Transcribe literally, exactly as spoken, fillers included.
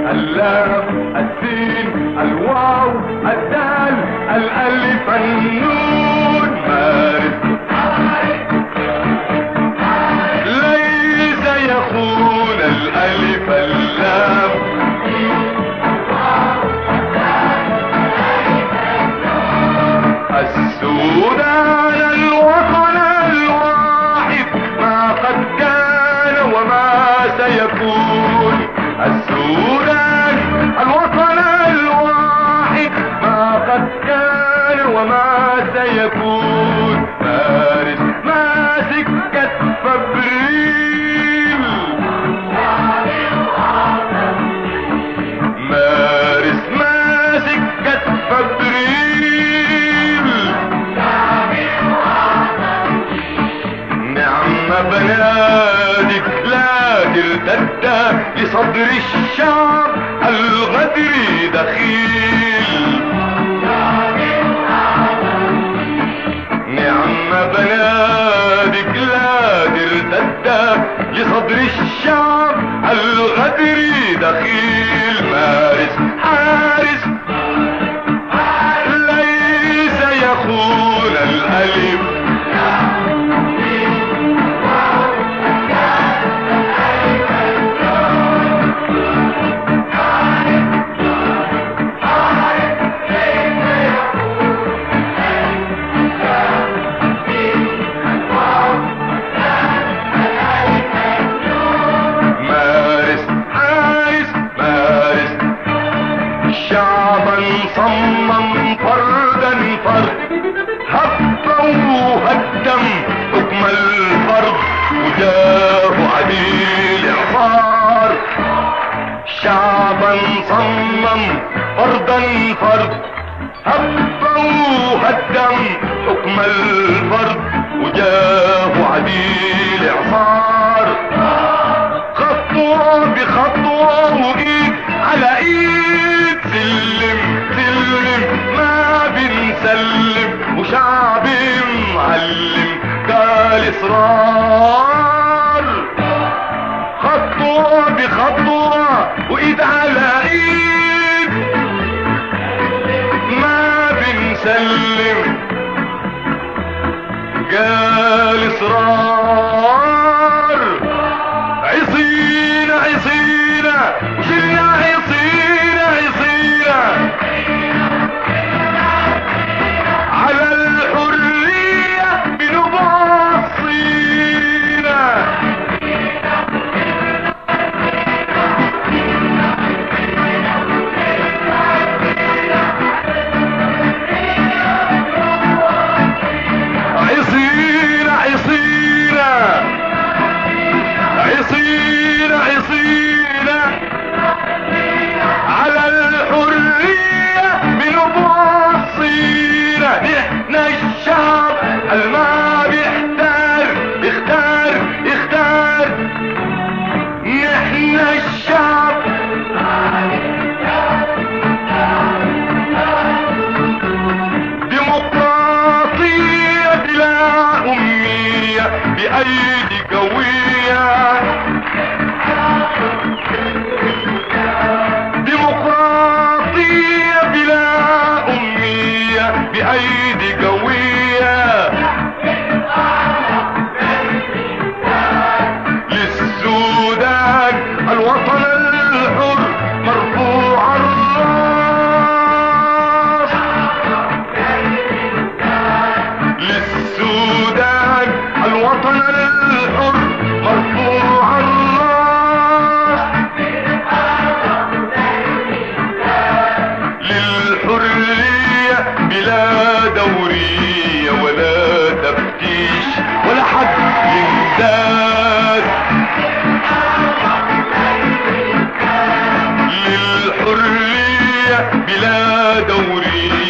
اللام السين الواو الدال الالف النون. مارس ليس يخون الالف اللام. السودان الوطن الواحد ما قد كان وما سيكون. السودان الوطن الواحد ما قد كان وما سيكون. مارس ماسك كتف ابريل. مارس ماسك كتف ابريل. نعم بنادق لا ترتد لصدر الشعب الغدر دخيل. نعم بنادق لا ترتد لصدر الشعب الغدر دخيل. مارس حارس ليس يخون الألف. صمم فردا فرد هبوا هدم حكم الفرد وجاه عديل اعصار. شعبا صمم فردا فرد هبوا هدم حكم الفرد وجاه عديل اعصار. خطوة بخطوة وايد على ايد سلم سلم ما بنسلم وشعب معلم قال اصرار. خطوة بخطوة وايد على ايد ما بنسلم قال اصرار. عصينا عصينا وشلنا عصينا عصينا على الحرية بنبوصينا. عصينا عصينا عصينا عصينا على الحرية بنبوصينا. نحن الشعب الما بيختار يختار يختار. نحن الشعب ديمقراطية بلا أمية بأيدي قوية. ديمقراطية بلا أمية بأيدي قوية. للسودان الوطن الحر مرفوع الراس. للسودان الوطن الحر مرفوع الراس. للحرية بلا دورية ولا تفتيش ولا حد يمتاز. للحرية بلا دورية